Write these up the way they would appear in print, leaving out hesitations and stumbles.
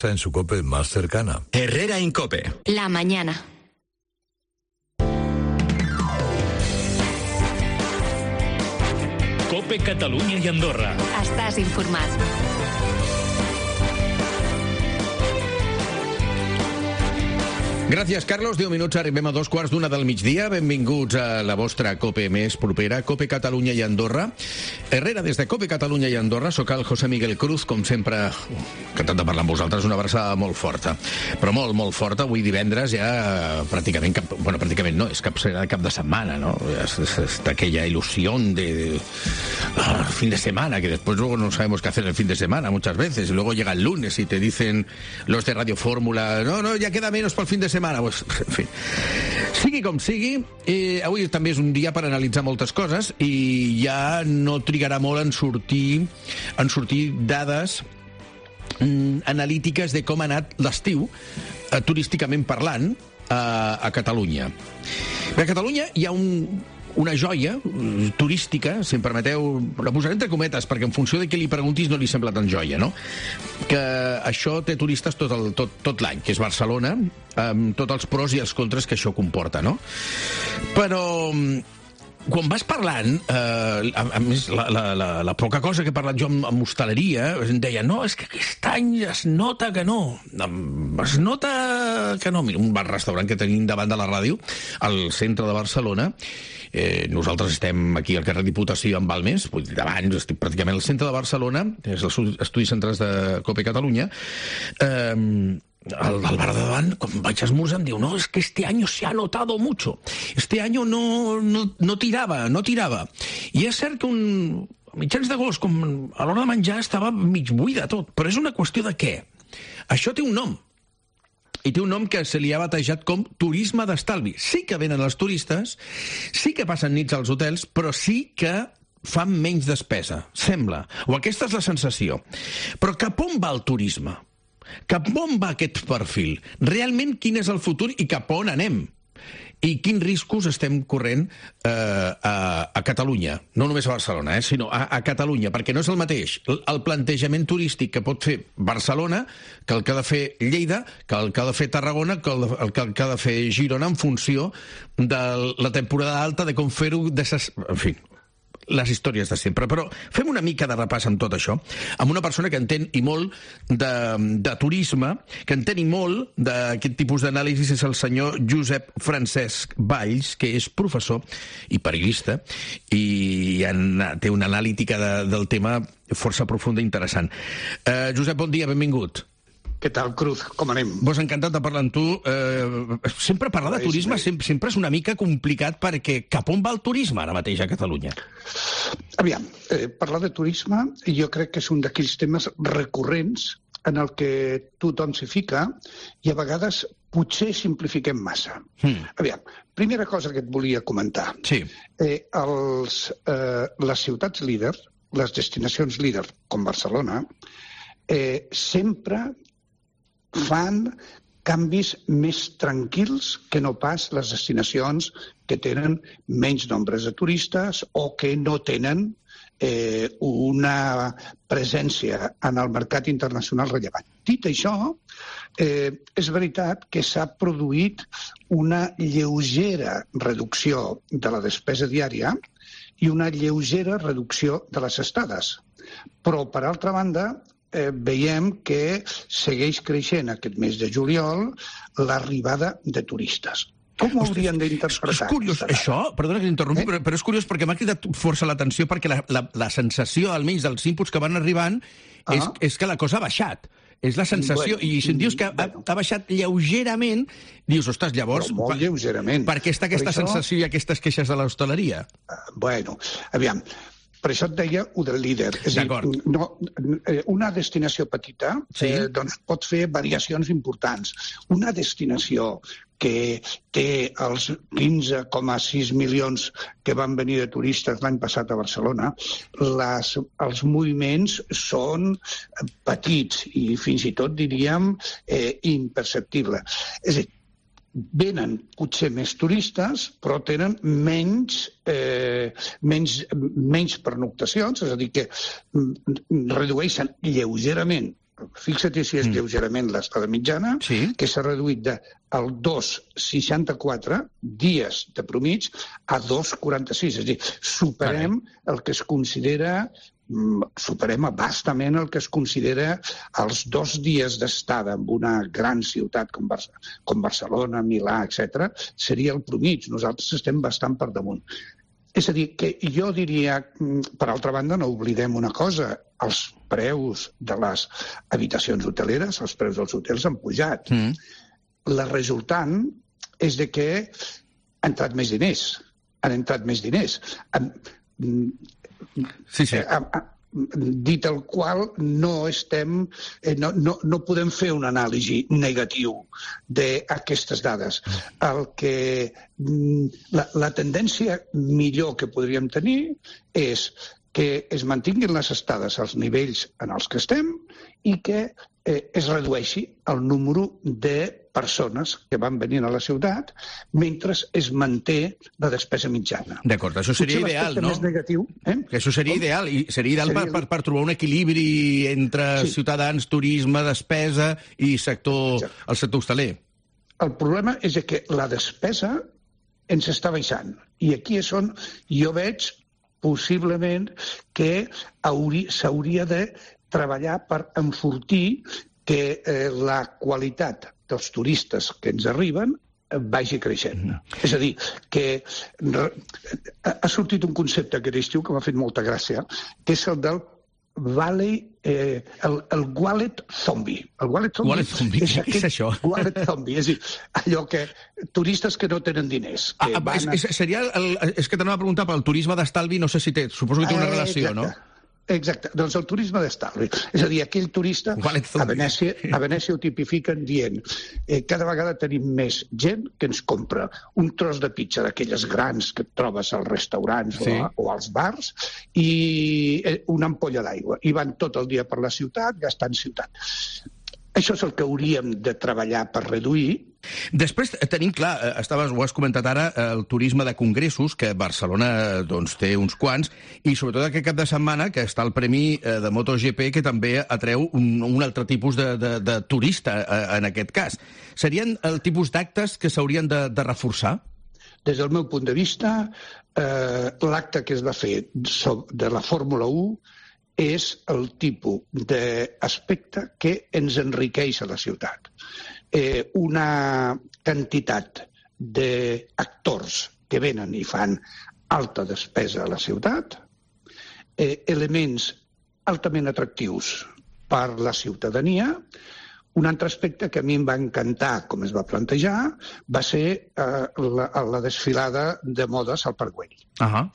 en su COPE más cercana. Herrera Incope. La mañana. COPE Catalunya i Andorra. Estàs informat. Gràcies, Carlos. 10 minuts, arribem a 2:15 del migdia. Benvinguts a la vostra COPE més propera, COPE Catalunya i Andorra. Herrera, des de COPE Catalunya i Andorra, soc el José Miguel Cruz, com sempre, encantat de parlar amb vosaltres, una abraçada molt forta. Però molt, molt forta. Avui divendres ja pràcticament, pràcticament no, és cap de setmana, ¿no? Es aquella ilusión de fin de semana, que después luego no sabemos qué hacer el fin de semana muchas veces, y luego llega el lunes y te dicen los de Radio Fórmula, no, ya queda menos para el fin de semana. Pues, en fi, sigui com sigui, avui també és un dia per analitzar moltes coses i ja no trigarà molt en sortir dades analítiques de com ha anat l'estiu, turísticament parlant, a Catalunya. A Catalunya hi ha una joia turística, si em permeteu, la posaré entre cometes, perquè en funció de qui li preguntis no li sembla tan joia, no? Que això té turistes tot l'any, que és Barcelona, amb tots els pros i els contres que això comporta, no? Però quan vas parlant, a més, la poca cosa que he parlat jo amb hostaleria, em deia, no, és que aquest any es nota que no. Es nota que no. Mira, un bar-restaurant que tenim davant de la ràdio, al centre de Barcelona, nosaltres estem aquí al carrer Diputació en Balmes, davant, estic pràcticament al centre de Barcelona, és els estudis centrals de COPE Catalunya. Al bar de davant, quan vaig esmorzar, em diu, no, es que este año se ha notado mucho. Este año no tirava. I és cert que a mitjans d'agost, com a l'hora de menjar, estava mig buida tot. Però és una qüestió de què? Això té un nom. I té un nom que se li ha batejat com turisme d'estalvi. Sí que venen els turistes, sí que passen nits als hotels, però sí que fan menys despesa, sembla. O aquesta és la sensació. Però cap on va el turisme? Cap on va aquest perfil? Realment quin és el futur i cap on anem? I quins riscos estem corrent a Catalunya? No només a Barcelona, sinó a Catalunya, perquè no és el mateix el plantejament turístic que pot fer Barcelona que el que ha de fer Lleida, que el que ha de fer Tarragona, que el que ha de fer Girona en funció de la temporada alta, de com fer-ho, en fi, les històries de sempre. Però fem una mica de repàs amb tot això, amb una persona que entén i molt de turisme, que entén i molt d'aquest tipus d'anàlisis, és el senyor Josep Francesc Valls, que és professor i periodista i té una analítica del tema força profunda i interessant. Josep, bon dia, benvingut. Què tal, Cruz? Com anem? Vos encantat de parlar amb tu. Sempre parlar de turisme sempre és una mica complicat, perquè cap on va el turisme ara mateix a Catalunya? Aviam, parlar de turisme jo crec que és un d'aquells temes recurrents en el que tothom s'hi fica i a vegades potser simplifiquem massa. Aviam, primera cosa que et volia comentar. Sí. Les ciutats líder, les destinacions líder, com Barcelona, sempre fan canvis més tranquils que no pas les destinacions que tenen menys nombres de turistes o que no tenen una presència en el mercat internacional rellevant. Dit això, és veritat que s'ha produït una lleugera reducció de la despesa diària i una lleugera reducció de les estades. Però, per altra banda, veiem que segueix creixent aquest mes de juliol l'arribada de turistes. Com ho haurien d'interpretar? És curiós, això, perdona que t'interrompi, però és curiós perquè m'ha cridat força l'atenció, perquè la sensació, almenys dels inputs que van arribant, és que la cosa ha baixat. És la sensació, i si em dius que ha baixat lleugerament, dius, ostres, llavors, molt lleugerament. Per què està aquesta sensació i aquestes queixes de l'hostaleria? Bueno, aviam, per això et deia ho del líder. És a dir, una destinació petita doncs pot fer variacions importants. Una destinació que té els 15,6 milions que van venir de turistes l'any passat a Barcelona, els moviments són petits i fins i tot, diríem, imperceptibles. És a dir, venen potser més turistes, però tenen menys pernoctacions, és a dir, que redueixen lleugerament fixa't si és lleugerament l'estada mitjana, que s'ha reduït del 2,64 dies de promig a 2,46. És a dir, superem el que es considera superem abastament el que es considera els 2 dies d'estada en una gran ciutat com Barcelona, Milà, etc. seria el promig. Nosaltres estem bastant per damunt. És a dir, que jo diria, per altra banda, no oblidem una cosa, els preus de les habitacions hoteleres, els preus dels hotels han pujat. La resultant és de que han entrat més diners. Dit el qual no podem fer un anàlisi negatiu d'aquestes dades. La tendència millor que podríem tenir és que es mantinguin les estades als nivells en els que estem i que es redueixi el número de persones que van venint a la ciutat mentre es manté la despesa mitjana. D'acord, això seria ideal, no? Més negatiu, que això seria ideal, i seria ideal per trobar un equilibri entre ciutadans, turisme, despesa i el sector hostaler. El problema és que la despesa ens està baixant, i aquí és on jo veig possiblement que s'hauria de treballar per enfortir que la qualitat dels turistes que ens arriben vagi creixent. És a dir, que ha sortit un concepte aquest estiu que m'ha fet molta gràcia, que és el del el wallet zombie. El wallet zombie és això? Wallet zombie, és a dir, allò que turistes que no tenen diners. És que t'anava a preguntar pel turisme d'estalvi, no sé si suposo que té una relació, no? Exacte, doncs el turisme d'estalvi. És a dir, aquell turista, a Venècia ho tipifiquen dient cada vegada tenim més gent que ens compra un tros de pizza d'aquelles grans que et trobes als restaurants o als bars i una ampolla d'aigua. I van tot el dia per la ciutat, gastant ciutat. Això és el que hauríem de treballar per reduir. Després tenim clar, ho has comentat ara, el turisme de congressos, que Barcelona té uns quants, i sobretot aquest cap de setmana que està el Premi de MotoGP, que també atreu un altre tipus de turista en aquest cas. Serien el tipus d'actes que s'haurien de reforçar? Des del meu punt de vista, l'acte que es va fer de la Fórmula 1 és el tipus d'aspecte que ens enriqueix a la ciutat. Una quantitat d'actors que venen i fan alta despesa a la ciutat, elements altament atractius per la ciutadania. Un altre aspecte que a mi em va encantar, com es va plantejar, va ser la desfilada de modes al Parc Güell.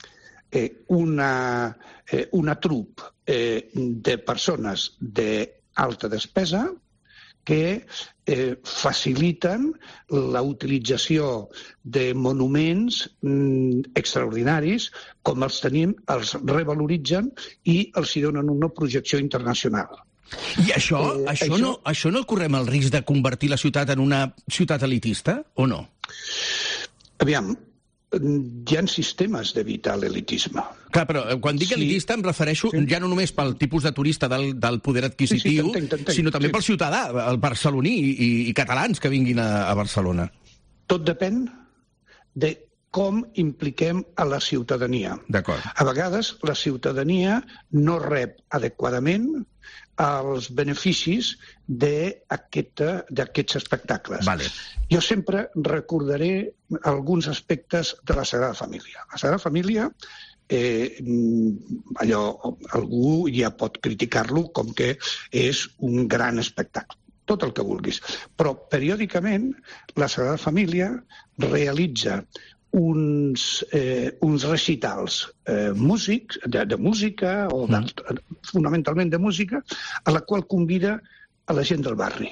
Una troupe de persones d'alta despesa que faciliten la utilització de monuments extraordinaris, com els tenim, els revaloritzen i els hi donen una projecció internacional. I això no correm el risc de convertir la ciutat en una ciutat elitista, o no? Aviam, hi ha sistemes d'evitar l'elitisme. Clar, però quan dic elitista em refereixo ja no només pel tipus de turista del poder adquisitiu, sinó també pel ciutadà, el barceloní i catalans que vinguin a Barcelona. Tot depèn de com impliquem a la ciutadania. D'acord. A vegades la ciutadania no rep adequadament els beneficis d'aquests espectacles. Vale. Jo sempre recordaré alguns aspectes de la Sagrada Família. La Sagrada Família, algú ja pot criticar-lo com que és un gran espectacle, tot el que vulguis. Però periòdicament la Sagrada Família realitza uns recitals de música, o fonamentalment de música, a la qual convida a la gent del barri.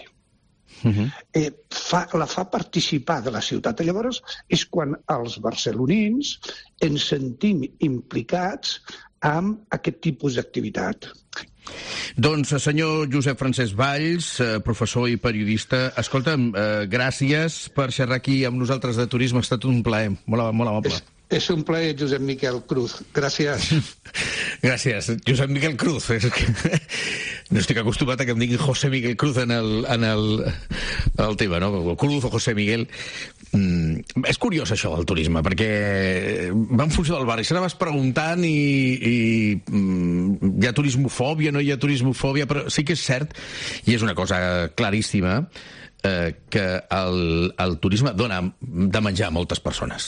La fa participar de la ciutat. Llavors és quan els barcelonins ens sentim implicats amb aquest tipus d'activitat. Doncs, senyor Josep Francesc Valls, professor i periodista, escolta'm, gràcies per xerrar aquí amb nosaltres de turisme, ha estat un plaer, molt amable. És un plaer, Josep Miquel Cruz. Gràcies. Gràcies, Josep Miquel Cruz. És que no estic acostumat a que em diguin José Miguel Cruz en el tema, no? O Cruz o José Miguel. És curiós això del turisme, perquè va en funció del barri. Se n'anaves preguntant i hi ha turismofòbia, no hi ha turismofòbia, però sí que és cert, i és una cosa claríssima, que el turisme dona de menjar a moltes persones.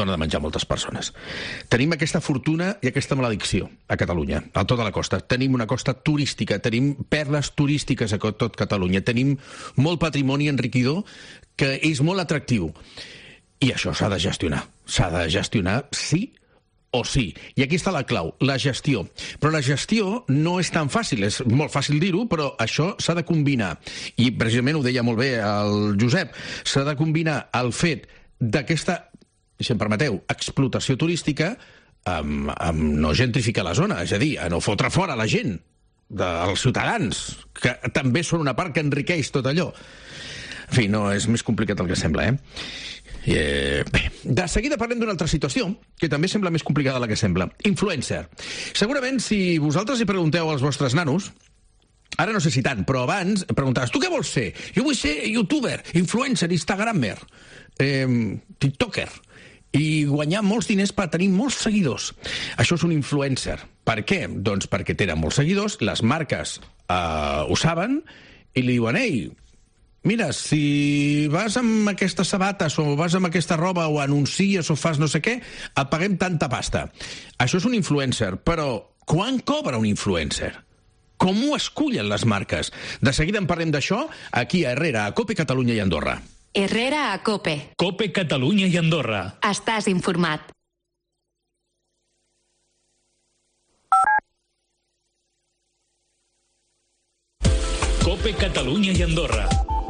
Tenim aquesta fortuna i aquesta maledicció a Catalunya, a tota la costa. Tenim una costa turística, tenim perles turístiques a tot Catalunya, tenim molt patrimoni enriquidor que és molt atractiu. I això s'ha de gestionar. S'ha de gestionar sí o sí. I aquí està la clau, la gestió. Però la gestió no és tan fàcil, és molt fàcil dir-ho, però això s'ha de combinar. I precisament ho deia molt bé el Josep, s'ha de combinar el fet d'aquesta, si em permeteu, explotació turística amb no gentrificar la zona, és a dir, a no fotre fora la gent, els ciutadans, que també són una part que enriqueix tot allò. En fi, no, és més complicat del que sembla, Bé, de seguida parlem d'una altra situació que també sembla més complicada de la que sembla. Influencer. Segurament, si vosaltres hi pregunteu als vostres nanos, ara no sé si tant, però abans preguntaves, tu què vols ser? Jo vull ser youtuber, influencer, instagramer, tiktoker, i guanyar molts diners per tenir molts seguidors. Això és un influencer. Per què? Doncs perquè tenen molts seguidors, les marques ho saben, i li diuen, ei, mira, si vas amb aquestes sabates o vas amb aquesta roba o anuncies o fas no sé què, et paguem tanta pasta. Això és un influencer, però quan cobra un influencer? Com ho escullen les marques? De seguida en parlem d'això aquí a Herrera, a COPE Catalunya i Andorra. Herrera a COPE. COPE Catalunya i Andorra. Estàs informat. COPE Catalunya i Andorra.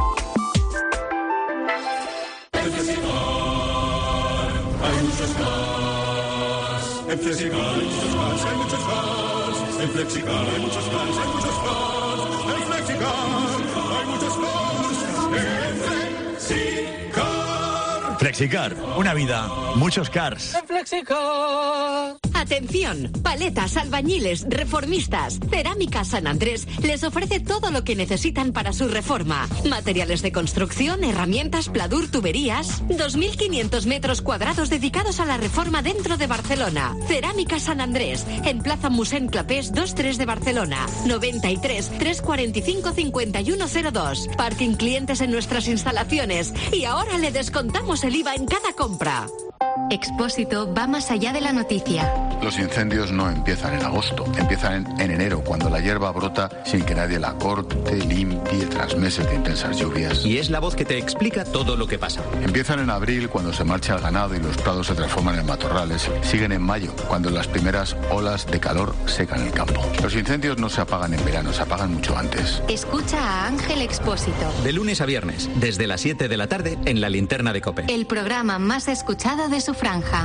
Hay muchos cars. En Flexicar hay muchos cars, hay muchos cars. En Flexicar hay muchos cars, hay muchos cars. En Flexicar hay muchos cars. En Flexicar. Flexicar, una vida, muchos cars. En Flexicar. Atención, paletas, albañiles, reformistas. Cerámica San Andrés les ofrece todo lo que necesitan para su reforma. Materiales de construcción, herramientas, pladur, tuberías. 2.500 metros cuadrados dedicados a la reforma dentro de Barcelona. Cerámica San Andrés, en Plaza Mossèn Clapés 23 de Barcelona. 93 345 5102. Parking clientes en nuestras instalaciones. Y ahora le descontamos el IVA en cada compra. Expósito va más allá de la noticia. Los incendios no empiezan en agosto, empiezan en enero, cuando la hierba brota sin que nadie la corte, limpie, tras meses de intensas lluvias. Y es la voz que te explica todo lo que pasa. Empiezan en abril, cuando se marcha el ganado y los prados se transforman en matorrales. Siguen en mayo, cuando las primeras olas de calor secan el campo. Los incendios no se apagan en verano, se apagan mucho antes. Escucha a Ángel Expósito. De lunes a viernes, desde las 7 de la tarde, en la linterna de COPE. El programa más escuchado de su franja.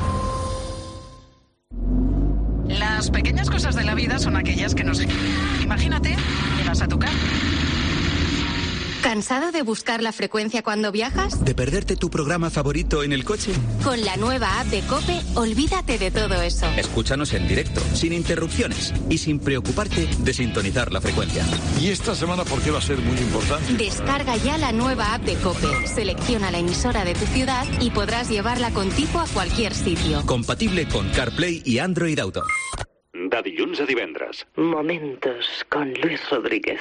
Las pequeñas cosas de la vida son aquellas que nos... Imagínate, llegas a tu casa. ¿Cansado de buscar la frecuencia cuando viajas? ¿De perderte tu programa favorito en el coche? Con la nueva app de COPE, olvídate de todo eso. Escúchanos en directo, sin interrupciones y sin preocuparte de sintonizar la frecuencia. ¿Y esta semana por qué va a ser muy importante? Descarga ya la nueva app de COPE, selecciona la emisora de tu ciudad y podrás llevarla contigo a cualquier sitio. Compatible con CarPlay y Android Auto. De dilluns a divendres. Momentos con Luis Rodríguez.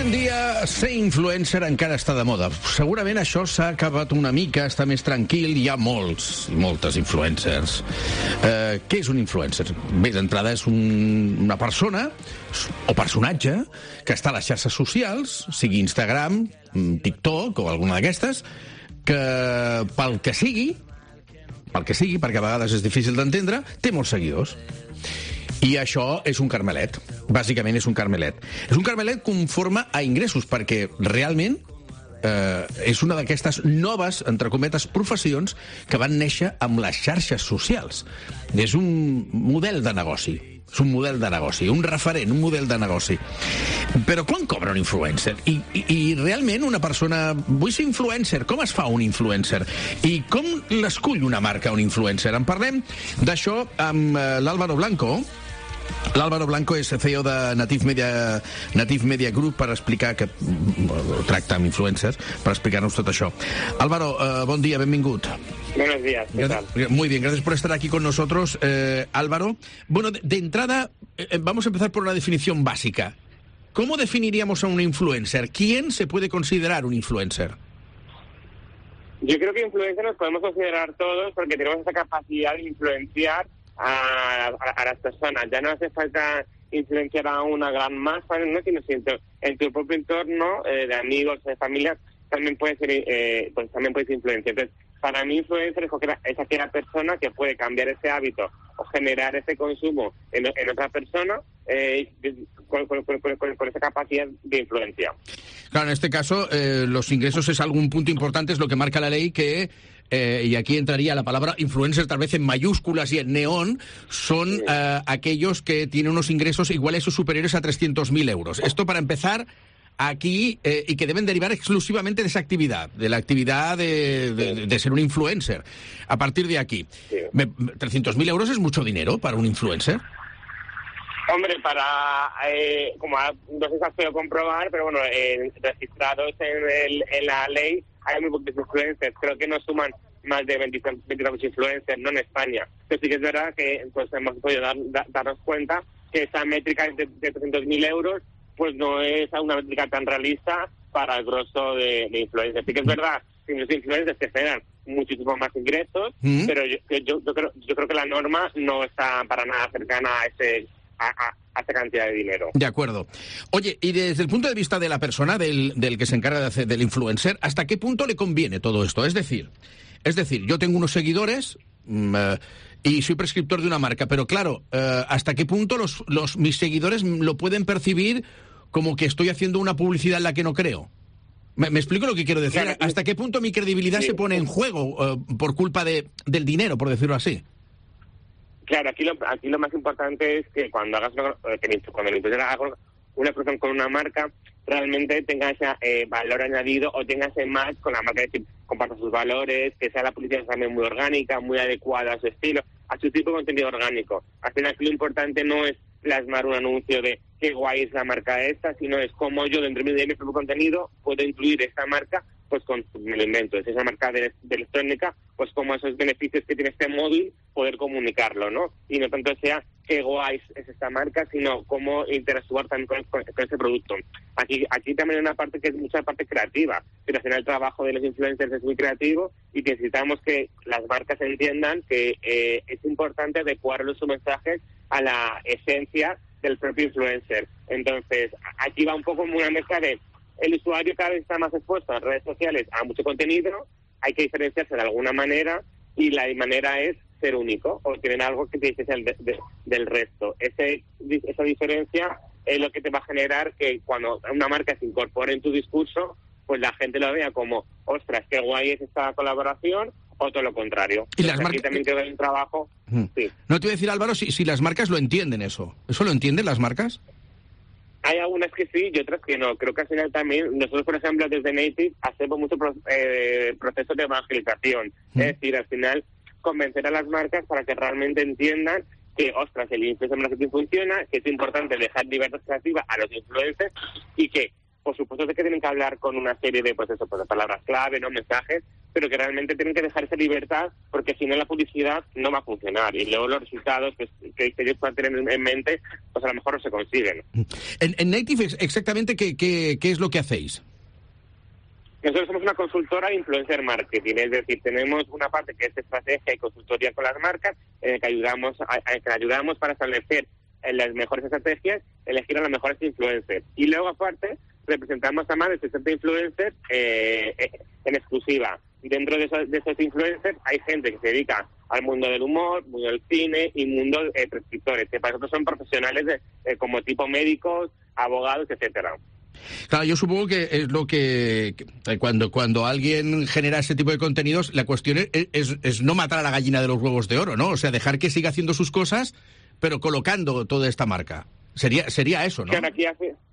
en dia ser influencer encara està de moda. Segurament això s'ha acabat una mica, està més tranquil, hi ha moltes influencers. Què és un influencer? Bé, d'entrada és una persona o personatge que està a les xarxes socials, sigui Instagram, TikTok o alguna d'aquestes, que pel que sigui, perquè a vegades és difícil d'entendre, té molts seguidors. I això és un carmelet. Bàsicament és un carmelet. És un carmelet conforme a ingressos, perquè realment és una d'aquestes noves, entre cometes, professions que van néixer amb les xarxes socials. És un model de negoci. És un model de negoci, un referent, un model de negoci. Però quan cobra un influencer? I realment una persona... Vull ser influencer. Com es fa un influencer? I com l'escull una marca, un influencer? En parlem d'això amb l'Álvaro Blanco. L'Álvaro Blanco és CEO de Native Media Group per explicar que tracta amb influencers, per explicar-nos tot això. Álvaro, bon dia, benvingut. Buenos días, ¿qué tal? Muy bien, gracias por estar aquí con nosotros, Álvaro. Bueno, de entrada, vamos a empezar por una definición básica. ¿Cómo definiríamos a un influencer? ¿Quién se puede considerar un influencer? Yo creo que influencer nos podemos considerar todos porque tenemos esa capacidad de influenciar a las personas. Ya no hace falta influenciar a una gran masa, ¿no? Sino en tu propio entorno de amigos, de familia, también puedes ser, también puedes influenciar. Entonces, para mí influencer es aquella persona que puede cambiar ese hábito o generar ese consumo en otra persona con esa capacidad de influencia. Claro, en este caso los ingresos es algún punto importante, es lo que marca la ley que... y aquí entraría la palabra influencer tal vez en mayúsculas y en neón, son aquellos que tienen unos ingresos iguales o superiores a 300.000 euros. Esto para empezar aquí y que deben derivar exclusivamente de esa actividad, de la actividad de ser un influencer. A partir de aquí, 300.000 euros es mucho dinero para un influencer. Hombre, como no sé si has podido comprobar, pero bueno, registrados en la ley hay muy pocos influencers, creo que no suman más de 22 influencers, no en España. Pero sí que es verdad que pues hemos podido darnos cuenta que esa métrica de 300.000 euros pues no es una métrica tan realista para el grosso de influencers. Sí que es verdad que los influencers que generan muchísimos más ingresos, pero yo creo que la norma no está para nada cercana a esa cantidad de dinero. De acuerdo. Oye, y desde el punto de vista de la persona, del que se encarga de hacer del influencer, ¿hasta qué punto le conviene todo esto? Es decir, yo tengo unos seguidores y soy prescriptor de una marca, pero claro, ¿hasta qué punto mis seguidores lo pueden percibir como que estoy haciendo una publicidad en la que no creo? ¿Me explico lo que quiero decir? Claro. ¿Hasta qué punto mi credibilidad se pone en juego por culpa del dinero, por decirlo así? Claro, aquí lo más importante es que cuando el influencer haga una producción con una marca, realmente tenga ese valor añadido o tenga ese match con la marca, es decir, comparta sus valores, que sea la publicidad también muy orgánica, muy adecuada a su estilo, a su tipo de contenido orgánico. Al final aquí lo importante no es plasmar un anuncio de qué guay es la marca esta, sino es cómo yo dentro de mi propio contenido puedo incluir esta marca pues con elementos, esa marca de electrónica, pues como esos beneficios que tiene este móvil, poder comunicarlo, ¿no? Y no tanto sea qué guay es esta marca, sino cómo interactuar también con ese producto. Aquí también hay una parte que es mucha parte creativa, pero al final el trabajo de los influencers es muy creativo y necesitamos que las marcas entiendan que es importante adecuar sus mensajes a la esencia del propio influencer. Entonces, aquí va un poco una mezcla de el usuario cada vez está más expuesto en redes sociales a mucho contenido, hay que diferenciarse de alguna manera y la manera es ser único o tener algo que te diferencie del resto. Esa diferencia es lo que te va a generar que cuando una marca se incorpore en tu discurso, pues la gente lo vea como, ostras, qué guay es esta colaboración, o todo lo contrario. Y las aquí también queda un trabajo. Sí. No te voy a decir, Álvaro, si las marcas lo entienden eso. ¿Eso lo entienden las marcas? Hay algunas que sí y otras que no. Creo que al final también, nosotros, por ejemplo, desde Native hacemos mucho proceso de evangelización. Es decir, al final, convencer a las marcas para que realmente entiendan que, ostras, el influencer marketing funciona, que es importante dejar libertad creativa a los influencers y que, por supuesto, que tienen que hablar con una serie de, pues eso, pues de palabras clave, no mensajes, pero que realmente tienen que dejar esa libertad, porque si no la publicidad no va a funcionar, y luego los resultados que ellos puedan tener en mente, pues a lo mejor no se consiguen. En Native, exactamente, ¿qué es lo que hacéis? Nosotros somos una consultora de influencer marketing, es decir, tenemos una parte que es estrategia y consultoría con las marcas, que ayudamos para establecer las mejores estrategias, elegir a los mejores influencers. Y luego, aparte, representamos a más de 60 influencers en exclusiva. Dentro de esos influencers hay gente que se dedica al mundo del humor, mundo del cine y mundo de prescriptores, que para nosotros son profesionales como tipo médicos, abogados, etcétera. Claro, yo supongo que es lo que cuando alguien genera ese tipo de contenidos, la cuestión es no matar a la gallina de los huevos de oro, ¿no? O sea, dejar que siga haciendo sus cosas, pero colocando toda esta marca. Sería eso, ¿no? Claro, aquí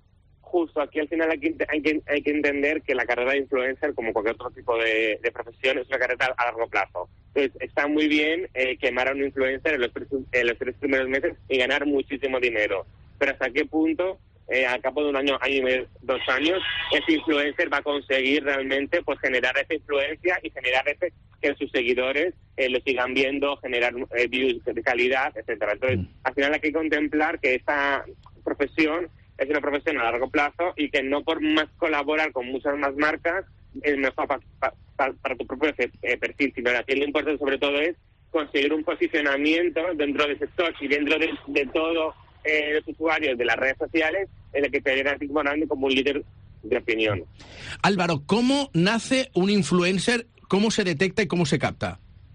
al final hay que entender que la carrera de influencer, como cualquier otro tipo de profesión, es una carrera a largo plazo. Entonces, está muy bien quemar a un influencer en los 3 primeros meses y ganar muchísimo dinero. Pero ¿hasta qué punto, al cabo de un año y medio, 2 años, ese influencer va a conseguir realmente pues generar esa influencia y generar que sus seguidores lo sigan viendo, generar views de calidad, etcétera? Entonces, al final hay que contemplar que esta profesión es una profesión a largo plazo y que no por más colaborar con muchas más marcas es mejor para tu propio perfil, sino que aquí lo importante sobre todo es conseguir un posicionamiento dentro del sector y dentro de todos los usuarios de las redes sociales en el que te vayan a como un líder de opinión. Álvaro, ¿cómo nace un influencer? ¿Cómo se detecta y cómo se capta?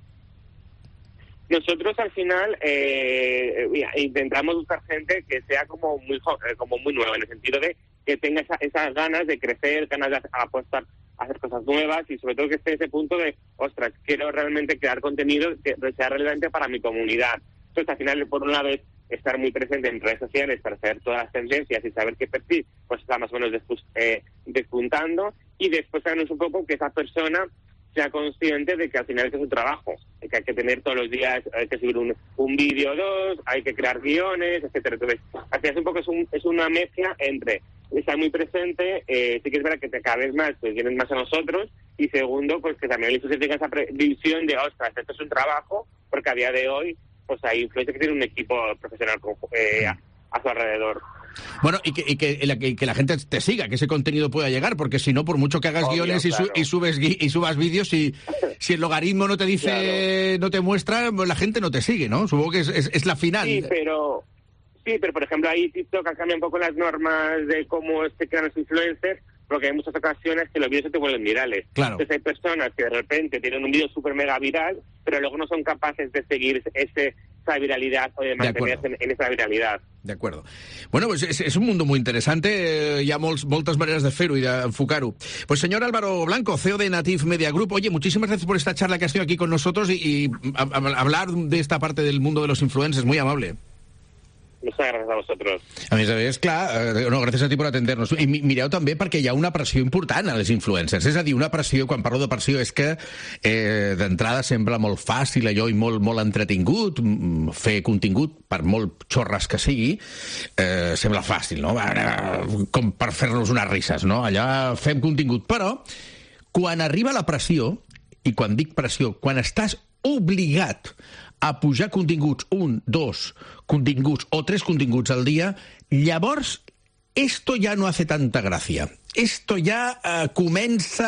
Nosotros al final intentamos buscar gente que sea como muy nueva, en el sentido de que tenga esas ganas de crecer, ganas de apostar a hacer cosas nuevas y sobre todo que esté en ese punto de, ostras, quiero realmente crear contenido que sea relevante para mi comunidad. Entonces al final, por un lado, es estar muy presente en redes sociales para saber todas las tendencias y saber qué perfil pues está más o menos despuntando, y después sabernos un poco que esa persona sea consciente de que al final es un trabajo, que hay que tener todos los días, hay que subir un vídeo o 2, hay que crear guiones, etcétera. Entonces, al final un poco es una mezcla entre estar muy presente, sí que es verdad que cada vez más pues vienes más a nosotros, y segundo, pues que también el influencer tenga esa visión de, ostras, esto es un trabajo, porque a día de hoy pues hay influencers que tienen un equipo profesional a su alrededor. Bueno, y que la gente te siga, que ese contenido pueda llegar, porque si no, por mucho que hagas guiones claro. y subas vídeos, si el logaritmo no te dice, claro, no te muestra, la gente no te sigue, ¿no? Supongo que es la final. Sí, pero por ejemplo ahí TikTok ha cambiado un poco las normas de cómo se crean los influencers, porque hay muchas ocasiones que los vídeos se te vuelven virales. Claro. Entonces hay personas que de repente tienen un vídeo súper mega viral, pero luego no son capaces de seguir esa viralidad o de mantenerse en esa viralidad. De acuerdo. Bueno, pues es un mundo muy interesante, hi ha moltes maneres de fer-ho i d'enfocar-ho. Pues señor Álvaro Blanco, CEO de Native Media Group, oye, muchísimas gracias por esta charla que has tenido aquí con nosotros y hablar de esta parte del mundo de los influencers, muy amable. Muchas gràcies a vosaltres. A més, clar, no, gràcies a ti per atendre-nos. I mireu també perquè hi ha una pressió important a les influencers. És a dir, una pressió, quan parlo de pressió, és que d'entrada sembla molt fàcil allò i molt entretingut, fer contingut, per molt xorres que sigui, sembla fàcil, no? Com per fer-nos unes risses, no? Allà fem contingut. Però, quan arriba la pressió, i quan dic pressió, quan estàs obligat a pujar continguts, 1, 2 continguts o 3 continguts al dia, llavors esto ya no hace tanta gracia. Esto ya comença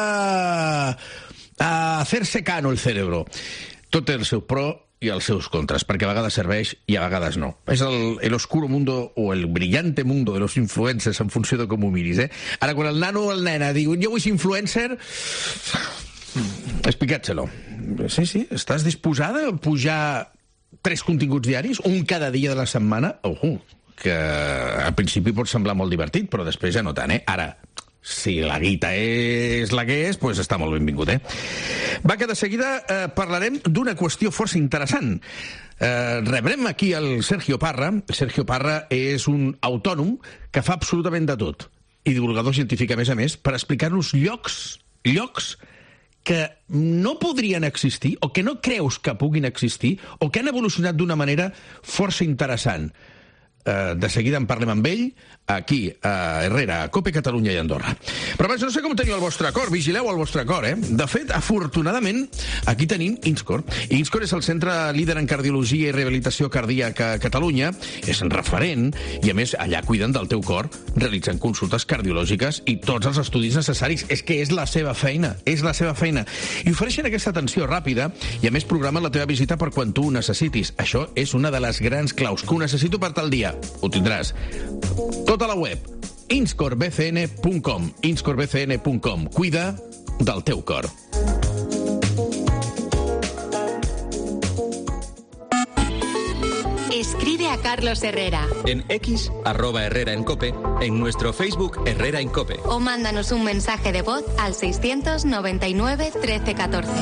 a hacerse cano el cerebro. Tot té el seu pro i els seus contres, perquè a vegades serveix i a vegades no. És el oscuro mundo o el brillante mundo de los influencers en funció de com ho miris, Ara, quan el nano o el nena diu jo vull ser influencer, explicat-se-lo. Sí, estàs disposada a pujar 3 continguts diaris, un cada dia de la setmana? Que al principi pot semblar molt divertit, però després ja no tant, Ara, si la guita és la que és, doncs està molt benvingut, Va, que de seguida parlarem d'una qüestió força interessant. Rebrem aquí el Sergio Parra. Sergio Parra és un autònom que fa absolutament de tot, i divulgador científic, a més, per explicar-nos llocs que no podrien existir, o que no creus que puguin existir, o que han evolucionat d'una manera força interessant. de seguida en parlem amb ell, aquí, a Herrera, a COPE Catalunya i Andorra. Però abans no sé com teniu el vostre cor, vigileu el vostre cor, eh? De fet, afortunadament, aquí tenim INSCOR. INSCOR és el centre líder en cardiologia i rehabilitació cardíaca a Catalunya, és referent, i a més, allà cuiden del teu cor, realitzant consultes cardiològiques i tots els estudis necessaris. És que és la seva feina, és la seva feina. I ofereixen aquesta atenció ràpida i a més programen la teva visita per quan tu ho necessitis. Això és una de les grans claus que ho necessito per tal dia. Ho tindràs. Tota la web, inscorbcn.com, inscorbcn.com. Cuida del teu cor. Escribe a Carlos Herrera. En X, @Herrera en Cope, en nuestro Facebook Herrera en Cope. O mándanos un mensaje de voz al 699 1314.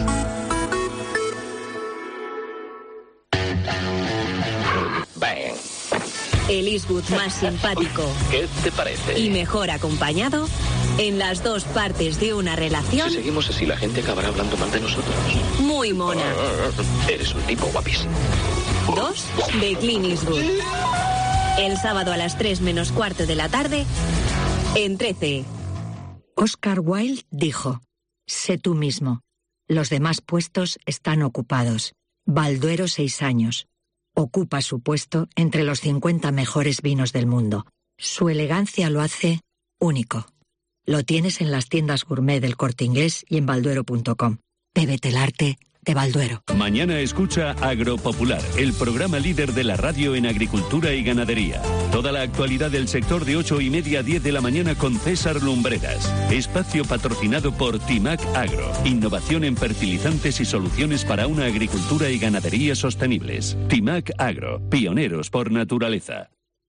Bang. El Eastwood más simpático. ¿Qué te parece? Y mejor acompañado en las dos partes de una relación. Si seguimos así, la gente acabará hablando mal de nosotros. Muy mona. Eres un tipo guapísimo. 2 de Clint Eastwood. El sábado a las 3 menos cuarto de la tarde en 13. Oscar Wilde dijo: sé tú mismo. Los demás puestos están ocupados. Balduero 6 años. Ocupa su puesto entre los 50 mejores vinos del mundo. Su elegancia lo hace único. Lo tienes en las tiendas gourmet del Corte Inglés y en balduero.com. Bébete el arte de Balduero. Mañana escucha Agropopular, el programa líder de la radio en agricultura y ganadería. Toda la actualidad del sector de 8:30 a 10 de la mañana con César Lumbreras. Espacio patrocinado por Timac Agro. Innovación en fertilizantes y soluciones para una agricultura y ganadería sostenibles. Timac Agro, pioneros por naturaleza.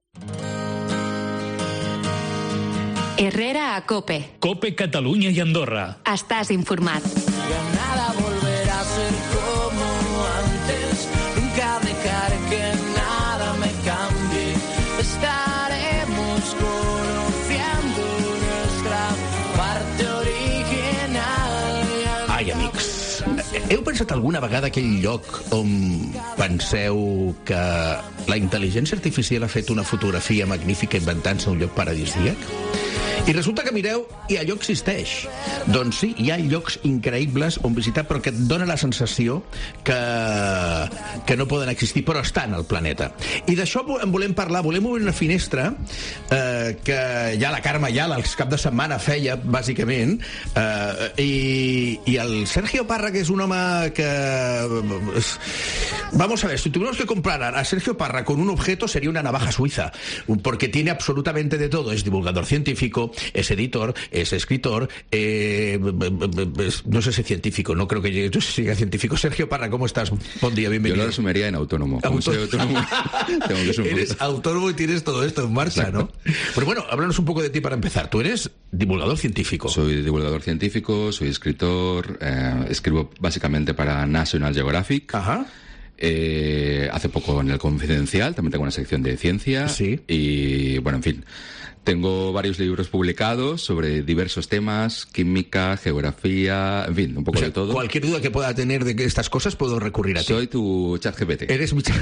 Herrera a COPE. COPE Catalunya i Andorra. Estàs informat. Nada volverá a ser como antes. Nunca dejaré que nada me cambie. Estaremos conociendo nuestra parte original. Ai, amics, heu pensat alguna vegada aquell lloc on penseu que la intel·ligència artificial ha fet una fotografia magnífica inventant-se un lloc paradisíac? I resulta que mireu i allò existeix. Doncs sí, hi ha llocs increïbles on visitar, però que et dona la sensació que no poden existir, però estan al planeta. I d'això en volem parlar, volem obrir una finestra que ja la Carme Ayala els cap de setmana feia, bàsicament, i el Sergio Parra, que és un home que... Vamos a ver, si tuviéramos que comparar a Sergio Parra con un objeto, sería una navaja suiza, porque tiene absolutamente de todo. Es divulgador científico, es editor, es escritor, no sé si científico, no creo que llegue, no sé si sea científico. Sergio Parra, ¿cómo estás? Buen día, bienvenido. Yo lo resumiría en autónomo. Como soy autónomo, tengo que sumar. Eres autónomo y tienes todo esto en marcha, exacto, ¿no? Pero bueno, háblanos un poco de ti para empezar. Tú eres divulgador científico. Soy divulgador científico, soy escritor, escribo básicamente para National Geographic. Ajá. Hace poco en El Confidencial también tengo una sección de ciencia. Sí. Y bueno, en fin, tengo varios libros publicados sobre diversos temas, química, geografía, en fin, un poco de todo. Cualquier duda que pueda tener de estas cosas puedo recurrir a ti. Soy tu ChatGPT. Eres mi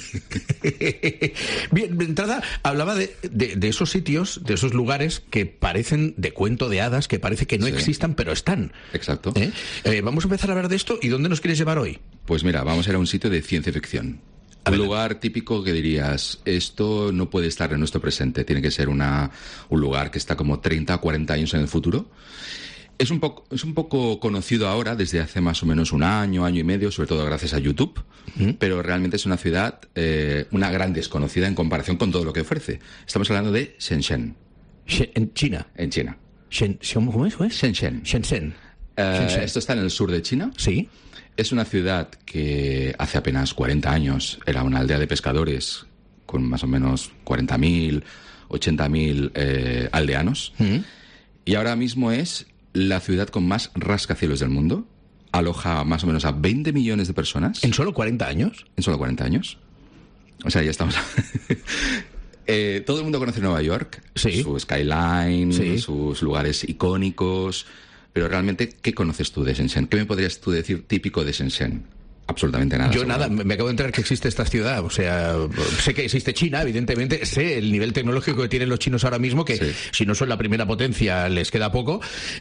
Bien, de entrada hablaba de esos sitios, de esos lugares que parecen de cuento de hadas, que parece que no existan, pero están. Exacto. Vamos a empezar a hablar de esto. ¿Y dónde nos quieres llevar hoy? Pues mira, vamos a ir a un sitio de ciencia ficción. Un lugar típico que dirías, esto no puede estar en nuestro presente, tiene que ser un lugar que está como 30 o 40 años en el futuro. Es un poco conocido ahora, desde hace más o menos un año y medio, sobre todo gracias a YouTube, pero realmente es una ciudad, una gran desconocida en comparación con todo lo que ofrece. Estamos hablando de Shenzhen. ¿En China? En China. ¿Cómo es? Shenzhen. Shenzhen. Esto está en el sur de China. Sí. Es una ciudad que hace apenas 40 años era una aldea de pescadores con más o menos 40.000, 80.000 aldeanos. Y ahora mismo es la ciudad con más rascacielos del mundo. Aloja más o menos a 20 millones de personas. ¿En solo 40 años? En solo 40 años. O sea, ya estamos... todo el mundo conoce Nueva York, sí, su skyline, sí, sus lugares icónicos... Pero realmente, ¿qué conoces tú de Shenzhen? ¿Qué me podrías tú decir típico de Shenzhen? absolutamente nada. Yo nada, me acabo de enterar que existe esta ciudad, o sea, sé que existe China, evidentemente, sé el nivel tecnológico que tienen los chinos ahora mismo, que si no son la primera potencia les queda poco,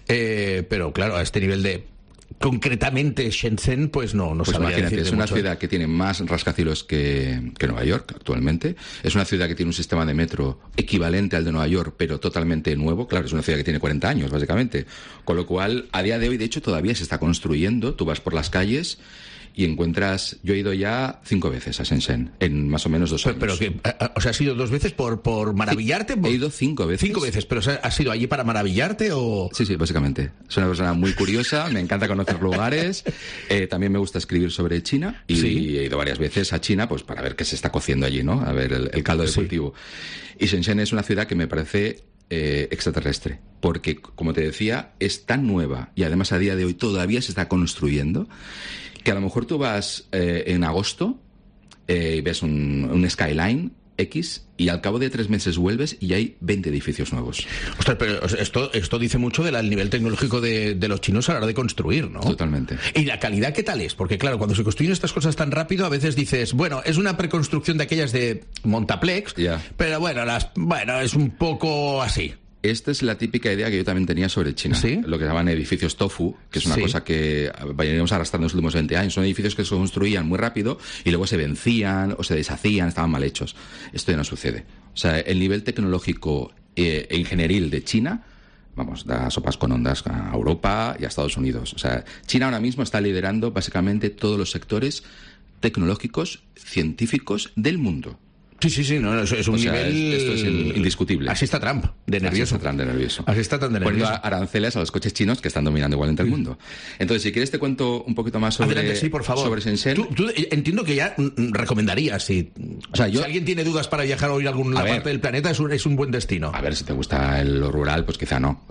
pero claro, a este nivel de... Concretamente Shenzhen, pues no pues sabría imagínate, decirte es una mucho. ciudad que tiene más rascacielos que Nueva York actualmente. Es una ciudad que tiene un sistema de metro equivalente al de Nueva York, pero totalmente nuevo. Claro, es una ciudad que tiene 40 años, básicamente. Con lo cual, a día de hoy, de hecho, todavía se está construyendo. Tú vas por las calles y encuentras... Yo he ido ya 5 veces a Shenzhen, en más o menos 2 años. Pero que, o sea, ¿has ido 2 veces por maravillarte? He ido 5 veces. 5 veces, pero o sea, ¿has ido allí para maravillarte o...? Sí, básicamente. Soy una persona muy curiosa, me encanta conocer lugares, también me gusta escribir sobre China y he ido varias veces a China pues para ver qué se está cociendo allí, ¿no? A ver el caldo de cultivo. Y Shenzhen es una ciudad que me parece extraterrestre, porque, como te decía, es tan nueva y además a día de hoy todavía se está construyendo que a lo mejor tú vas en agosto y ves un skyline X y al cabo de 3 meses vuelves y hay 20 edificios nuevos. Ostras, pero esto dice mucho del nivel tecnológico de los chinos a la hora de construir, ¿no? Totalmente. ¿Y la calidad qué tal es? Porque claro, cuando se construyen estas cosas tan rápido, a veces dices, bueno, es una preconstrucción de aquellas de Montaplex, pero bueno, es un poco así. Esta es la típica idea que yo también tenía sobre China. Lo que llaman edificios tofu, que es una cosa que veníamos arrastrando en los últimos 20 años. Son edificios que se construían muy rápido y luego se vencían o se deshacían, estaban mal hechos. Esto ya no sucede. O sea, el nivel tecnológico e ingenieril de China, vamos, da sopas con ondas a Europa y a Estados Unidos. O sea, China ahora mismo está liderando básicamente todos los sectores tecnológicos, científicos del mundo. Sí, no, es un nivel... Esto es indiscutible. Así está Trump, de nervioso. Así está Trump de nervioso. Poniendo aranceles a los coches chinos que están dominando igualmente el mundo. Entonces, si quieres te cuento un poquito más sobre... Adelante, sí, por favor. Sobre Shenzhen. Tú entiendo que ya recomendarías, si alguien tiene dudas para viajar o ir a alguna parte del planeta, es un buen destino. A ver, si te gusta lo rural, pues quizá no.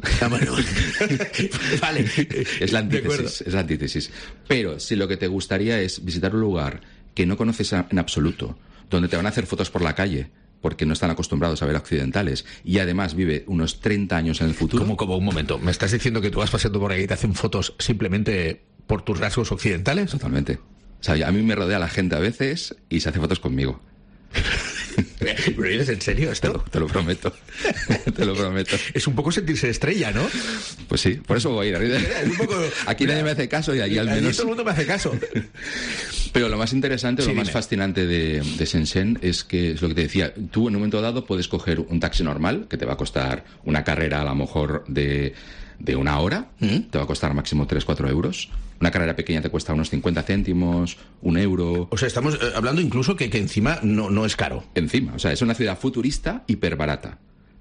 Vale. Es la antítesis. Pero si lo que te gustaría es visitar un lugar que no conoces en absoluto, donde te van a hacer fotos por la calle, porque no están acostumbrados a ver occidentales, y además vive unos 30 años en el futuro. ¿Cómo? Un momento. ¿Me estás diciendo que tú vas paseando por ahí y te hacen fotos simplemente por tus rasgos occidentales? Totalmente. O sea, a mí me rodea la gente a veces y se hace fotos conmigo. ¿Pero eres en serio esto? Te lo prometo. Te lo prometo. Es un poco sentirse estrella, ¿no? Pues sí, por eso voy a ir. Aquí nadie me hace caso y allí al menos... Allí todo el mundo me hace caso. Pero lo más interesante, lo más fascinante de Shenzhen es que, es lo que te decía, tú en un momento dado puedes coger un taxi normal, que te va a costar una carrera a lo mejor de 1 hora, te va a costar máximo 3-4 euros. Una carrera pequeña te cuesta unos 50 céntimos, 1 euro. O sea, estamos hablando incluso que encima no es caro. Encima, o sea, es una ciudad futurista hiper barata.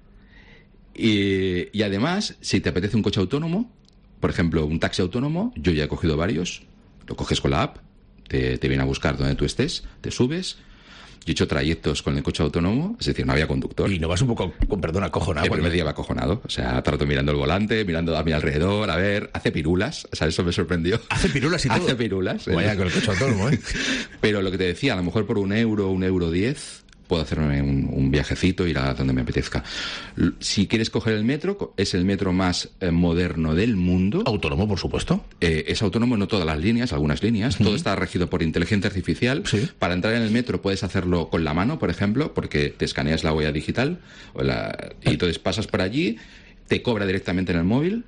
Y además, si te apetece un coche autónomo, por ejemplo, un taxi autónomo, yo ya he cogido varios, lo coges con la app, te viene a buscar donde tú estés, te subes. Yo he hecho trayectos con el coche autónomo, es decir, no había conductor. Y no vas un poco, con perdón, acojonado. El primer día va acojonado. O sea, trato mirando el volante, mirando a mi alrededor, a ver, hace pirulas. O sea, eso me sorprendió. Hace pirulas y todo. Hace pirulas. Vaya con el coche autónomo, ¿eh? Pero lo que te decía, a lo mejor por 1 euro, 1,10 €, puedo hacerme un viajecito, ir a donde me apetezca. Si quieres coger el metro, es el metro más moderno del mundo. Autónomo, por supuesto. Es autónomo, no todas las líneas, algunas líneas. Todo está regido por inteligencia artificial. Para entrar en el metro puedes hacerlo con la mano, por ejemplo, porque te escaneas la huella digital y entonces pasas por allí, te cobra directamente en el móvil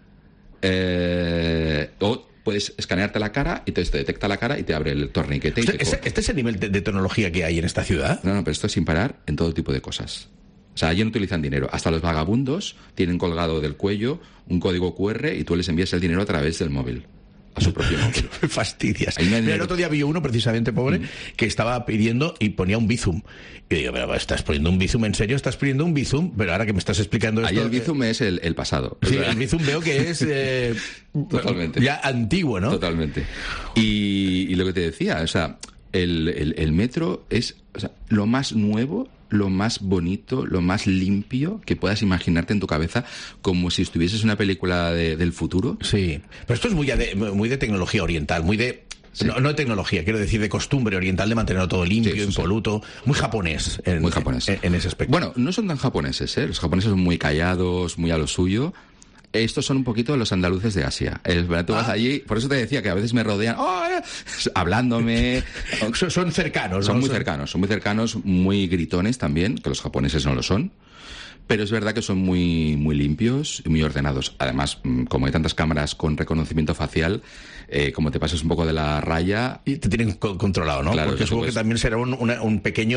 o puedes escanearte la cara y te detecta la cara y te abre el torniquete. ¿Este es el nivel de tecnología que hay en esta ciudad? No, pero esto es sin parar en todo tipo de cosas. O sea, allí no utilizan dinero. Hasta los vagabundos tienen colgado del cuello un código QR y tú les envías el dinero a través del móvil. A su propio móvil. Me fastidias. El otro día vi uno, precisamente, pobre, que estaba pidiendo y ponía un Bizum. Y digo, pero ¿estás poniendo un Bizum en serio? ¿Estás pidiendo un Bizum? Pero ahora que me estás explicando esto... Ahí el Bizum es el pasado. Sí, el Bizum veo que es... Totalmente. Ya antiguo, ¿no? Totalmente. Y lo que te decía, o sea, el metro es lo más nuevo, lo más bonito, lo más limpio que puedas imaginarte en tu cabeza, como si estuvieses una película del futuro. Sí, pero esto es muy de tecnología oriental, muy de... Sí. No de tecnología, quiero decir de costumbre oriental, de mantenerlo todo limpio, impoluto, muy japonés. Muy japonés. En ese aspecto. Bueno, no son tan japoneses, ¿eh? Los japoneses son muy callados, muy a lo suyo. Estos son un poquito los andaluces de Asia. Tú vas allí, por eso te decía que a veces me rodean, hablándome. Son cercanos, ¿no? Son muy cercanos, muy gritones también, que los japoneses no lo son. Pero es verdad que son muy, muy limpios y muy ordenados. Además, como hay tantas cámaras con reconocimiento facial, como te pases un poco de la raya... Y te tienen controlado, ¿no? Claro, porque supongo que también será un pequeño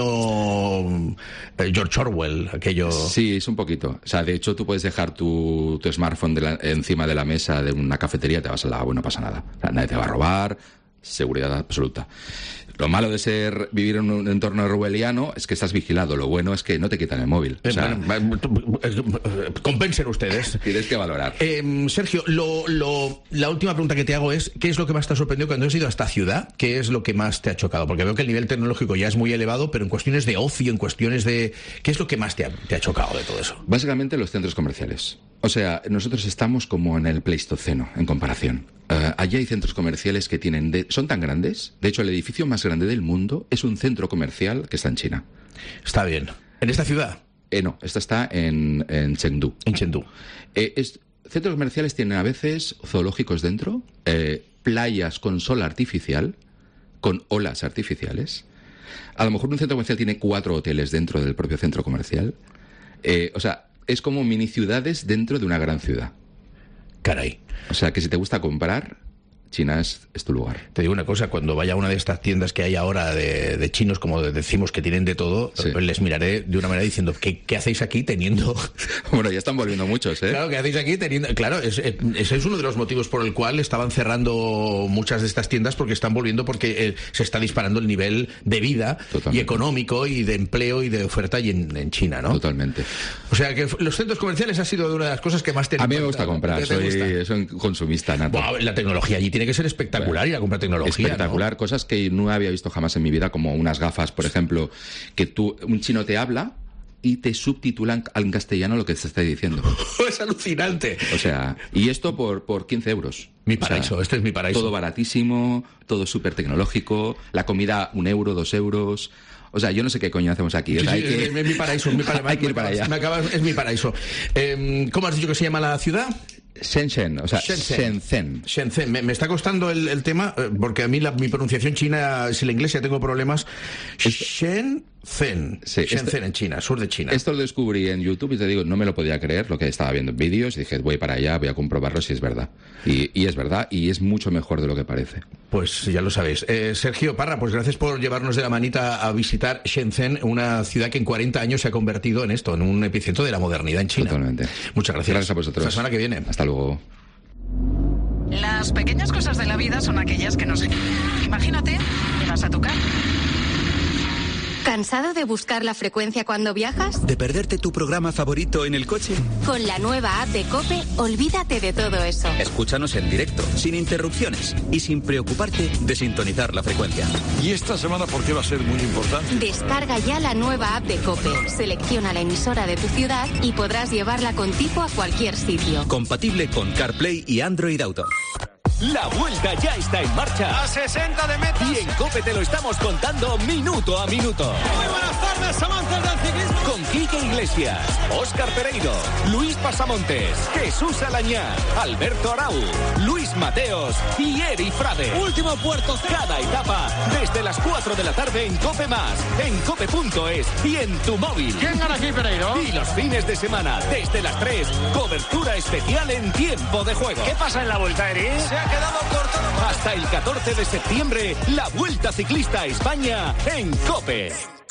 George Orwell, aquello... Sí, es un poquito. O sea, de hecho, tú puedes dejar tu smartphone encima de la mesa de una cafetería, te vas al lavabo y no pasa nada. O sea, nadie te va a robar, seguridad absoluta. Lo malo de vivir en un entorno orwelliano es que estás vigilado. Lo bueno es que no te quitan el móvil. O sea, compensen ustedes. Tienes que valorar. Sergio, la última pregunta que te hago es, ¿qué es lo que más te ha sorprendido cuando has ido a esta ciudad? ¿Qué es lo que más te ha chocado? Porque veo que el nivel tecnológico ya es muy elevado, pero en cuestiones de ocio, en cuestiones de... ¿Qué es lo que más te ha chocado de todo eso? Básicamente los centros comerciales. O sea, nosotros estamos como en el Pleistoceno, en comparación. Allí hay centros comerciales que son tan grandes. De hecho, el edificio más grande del mundo es un centro comercial que está en China. Está bien. ¿En esta ciudad? No, esta está en Chengdu. En Chengdu. Centros comerciales tienen a veces zoológicos dentro, playas con sol artificial, con olas artificiales. A lo mejor un centro comercial tiene 4 hoteles dentro del propio centro comercial. O sea, es como mini ciudades dentro de una gran ciudad. Caray. O sea, que si te gusta comprar, China es tu lugar. Te digo una cosa, cuando vaya a una de estas tiendas que hay ahora de chinos, como decimos que tienen de todo, sí, les miraré de una manera diciendo, ¿qué hacéis aquí teniendo...? Bueno, ya están volviendo muchos, ¿eh? Claro, ¿qué hacéis aquí teniendo...? Claro, ese es uno de los motivos por el cual estaban cerrando muchas de estas tiendas, porque están volviendo, porque se está disparando el nivel de vida y económico y de empleo y de oferta y en China, ¿no? Totalmente. O sea, que los centros comerciales ha sido una de las cosas que más te... A mí me gusta comprar, soy consumista nato. Wow, la tecnología allí tiene que ser espectacular, ir a comprar tecnología. Espectacular, ¿no? Cosas que no había visto jamás en mi vida, como unas gafas, por ejemplo, que un chino te habla y te subtitulan al castellano lo que te está diciendo. Es alucinante. O sea, y esto por 15 euros. Mi paraíso, o sea, este es mi paraíso. Todo baratísimo, todo súper tecnológico, la comida 1 euro, 2 euros... O sea, yo no sé qué coño hacemos aquí. Sí, es mi paraíso. Hay que ir para allá. Es mi paraíso. ¿Cómo has dicho que se llama la ciudad? Shenzhen, o sea, Shenzhen. Me está costando el tema, porque a mí mi pronunciación china, si la inglesa ya tengo problemas. Shenzhen. Sí, Shenzhen en China, sur de China. Esto lo descubrí en YouTube y te digo, no me lo podía creer, lo que estaba viendo en vídeos, y dije, voy para allá, voy a comprobarlo si es verdad. Y es verdad, y es mucho mejor de lo que parece. Pues ya lo sabéis. Sergio Parra, pues gracias por llevarnos de la manita a visitar Shenzhen, una ciudad que en 40 años se ha convertido en esto, en un epicentro de la modernidad en China. Totalmente. Muchas gracias. Gracias a vosotros. Hasta la semana que viene. Hasta luego. Las pequeñas cosas de la vida son aquellas que nos... Imagínate, llegas a tu casa. ¿Cansado de buscar la frecuencia cuando viajas? ¿De perderte tu programa favorito en el coche? Con la nueva app de COPE, olvídate de todo eso. Escúchanos en directo, sin interrupciones y sin preocuparte de sintonizar la frecuencia. ¿Y esta semana por qué va a ser muy importante? Descarga ya la nueva app de COPE. Selecciona la emisora de tu ciudad y podrás llevarla contigo a cualquier sitio. Compatible con CarPlay y Android Auto. La vuelta ya está en marcha. A 60 de meta. Y en COPE te lo estamos contando minuto a minuto. Muy buenas tardes, amantes del ciclismo. Con Quique Iglesias, Óscar Pereiro, Luis Pasamontes, Jesús Alañá, Alberto Arau, Luis Mateos y Eri Frade. Último puerto. Cada etapa desde las 4 de la tarde en COPE+, en cope.es y en tu móvil. ¿Quién gana aquí, Pereiro? Y los fines de semana desde las 3, cobertura especial en tiempo de juego. ¿Qué pasa en la vuelta, Eri? Se ha quedado cortado. Hasta el 14 de septiembre, la Vuelta Ciclista a España en COPE.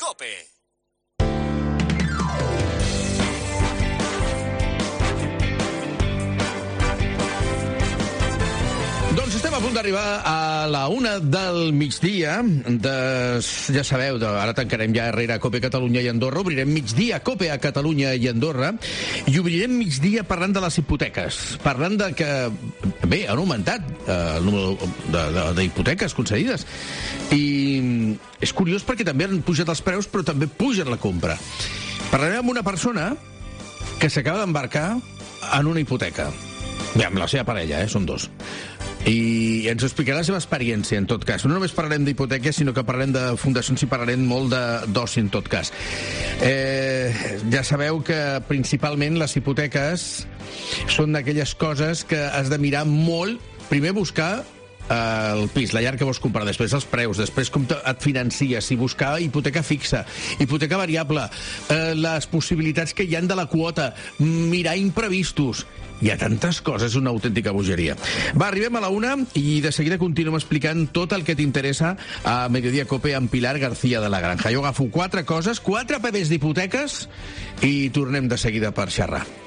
Doncs estem a punt d'arribar a la 1 del migdia. Ja sabeu, ara tancarem ja darrere COPE Catalunya i Andorra. Obrirem migdia COPE a Catalunya i Andorra. I obrirem migdia parlant de les hipoteques. Parlant de que, bé, han augmentat el número d'hipoteques concedides. I és curiós perquè també han pujat els preus, però també pugen la compra. Parlarem amb una persona que s'acaba d'embarcar en una hipoteca. Bé, amb la seva parella, són dos. i ens explicarà la seva experiència, en tot cas. No només parlarem d'hipoteques, sinó que parlarem de fundacions i parlarem molt d'oci, en tot cas. Ja sabeu que principalment les hipoteques són d'aquelles coses que has de mirar molt, primer buscar el pis, la llar que vols comprar, després els preus, després com et financies, si buscar hipoteca fixa, hipoteca variable, les possibilitats que hi han de la quota, mirar imprevistos. Hi ha tantes coses, una autèntica bogeria. Va, arribem a la 1 i de seguida continuem explicant tot el que t'interessa a Mediodía Cope amb Pilar García de la Granja. Jo agafo 4 coses, 4 PBs d'hipoteques i tornem de seguida per xerrar.